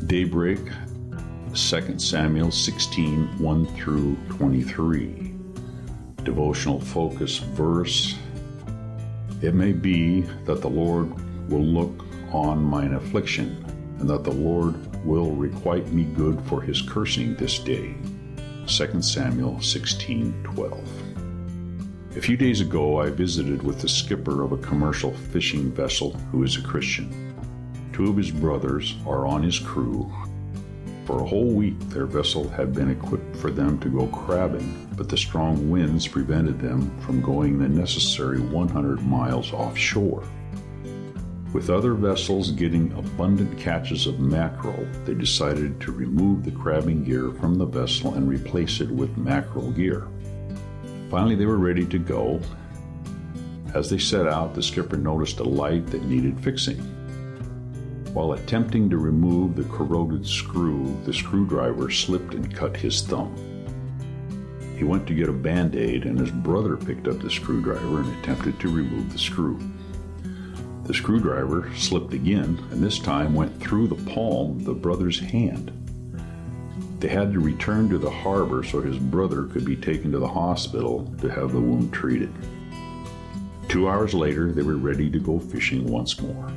Daybreak, 2 Samuel 16, 1 through 23. Devotional focus verse: It may be that the Lord will look on mine affliction, and that the Lord will requite me good for his cursing this day. 2 Samuel 16:12. A few days ago, I visited with the skipper of a commercial fishing vessel who is a Christian. 2 of his brothers are on his crew. For a whole week, their vessel had been equipped for them to go crabbing, but the strong winds prevented them from going the necessary 100 miles offshore. With other vessels getting abundant catches of mackerel, they decided to remove the crabbing gear from the vessel and replace it with mackerel gear. Finally, they were ready to go. As they set out, the skipper noticed a light that needed fixing. While attempting to remove the corroded screw, the screwdriver slipped and cut his thumb. He went to get a Band-Aid, and his brother picked up the screwdriver and attempted to remove the screw. The screwdriver slipped again, and this time went through the palm of the brother's hand. They had to return to the harbor so his brother could be taken to the hospital to have the wound treated. 2 hours later, they were ready to go fishing once more.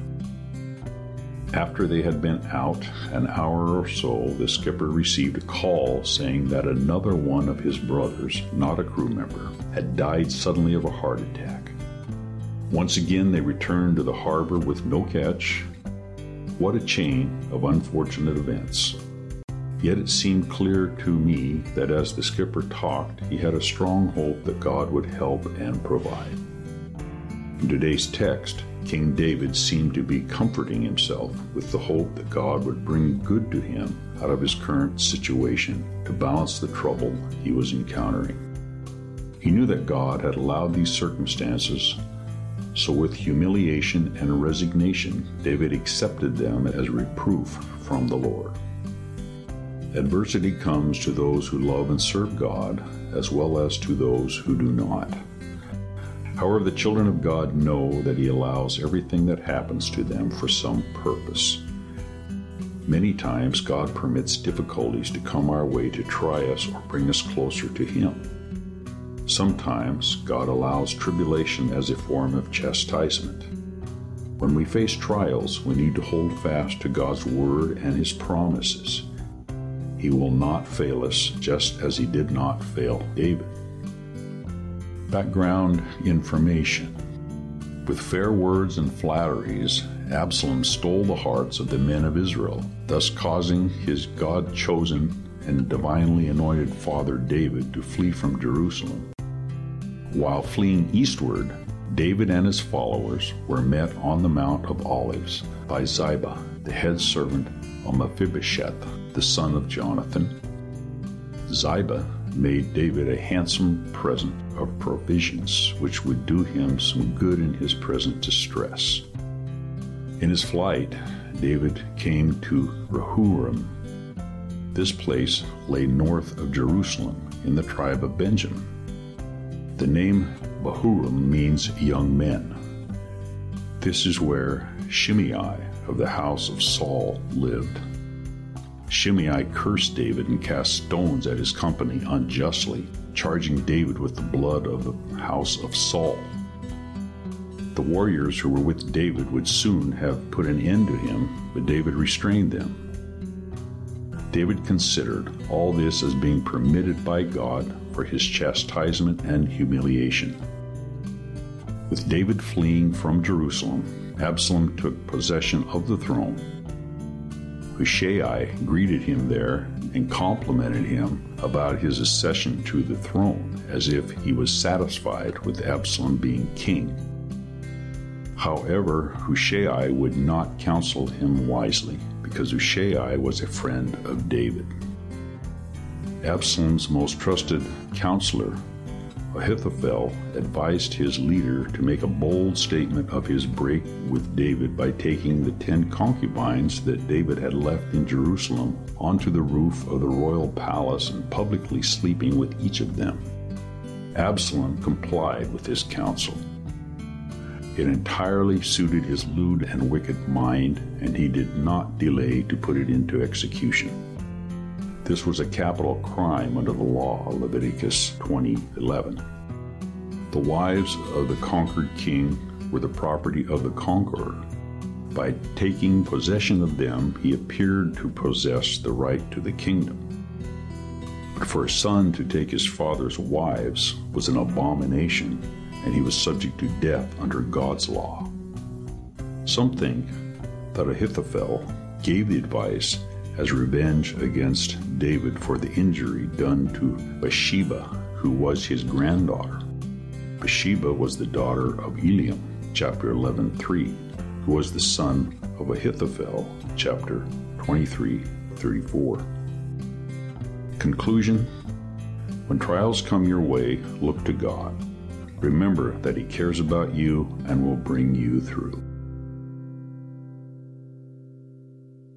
After they had been out an hour or so, the skipper received a call saying that another one of his brothers, not a crew member, had died suddenly of a heart attack. Once again, they returned to the harbor with no catch. What a chain of unfortunate events. Yet it seemed clear to me that as the skipper talked, he had a strong hope that God would help and provide. In today's text, King David seemed to be comforting himself with the hope that God would bring good to him out of his current situation to balance the trouble he was encountering. He knew that God had allowed these circumstances, so with humiliation and resignation, David accepted them as reproof from the Lord. Adversity comes to those who love and serve God, as well as to those who do not. However, the children of God know that He allows everything that happens to them for some purpose. Many times, God permits difficulties to come our way to try us or bring us closer to Him. Sometimes, God allows tribulation as a form of chastisement. When we face trials, we need to hold fast to God's Word and His promises. He will not fail us, just as He did not fail David. Background information. With fair words and flatteries, Absalom stole the hearts of the men of Israel, thus causing his God-chosen and divinely anointed father David to flee from Jerusalem. While fleeing eastward, David and his followers were met on the Mount of Olives by Ziba, the head servant of Mephibosheth, the son of Jonathan. Ziba made David a handsome present of provisions, which would do him some good in his present distress. In his flight, David came to Rehurim. This place lay north of Jerusalem in the tribe of Benjamin. The name Bahurim means young men. This is where Shimei of the house of Saul lived. Shimei cursed David and cast stones at his company unjustly, charging David with the blood of the house of Saul. The warriors who were with David would soon have put an end to him, but David restrained them. David considered all this as being permitted by God for his chastisement and humiliation. With David fleeing from Jerusalem, Absalom took possession of the throne. Hushai greeted him there and complimented him about his accession to the throne, as if he was satisfied with Absalom being king. However, Hushai would not counsel him wisely, because Hushai was a friend of David. Absalom's most trusted counselor, Ahithophel, advised his leader to make a bold statement of his break with David by taking the 10 concubines that David had left in Jerusalem onto the roof of the royal palace and publicly sleeping with each of them. Absalom complied with his counsel. It entirely suited his lewd and wicked mind, and he did not delay to put it into execution. This was a capital crime under the law, Leviticus 20:11. The wives of the conquered king were the property of the conqueror. By taking possession of them, he appeared to possess the right to the kingdom. But for a son to take his father's wives was an abomination, and he was subject to death under God's law. Some think that Ahithophel gave the advice as revenge against David for the injury done to Bathsheba, who was his granddaughter. Bathsheba was the daughter of Eliam, chapter 11:3, who was the son of Ahithophel, chapter 23:34. Conclusion: when trials come your way, look to God. Remember that He cares about you and will bring you through.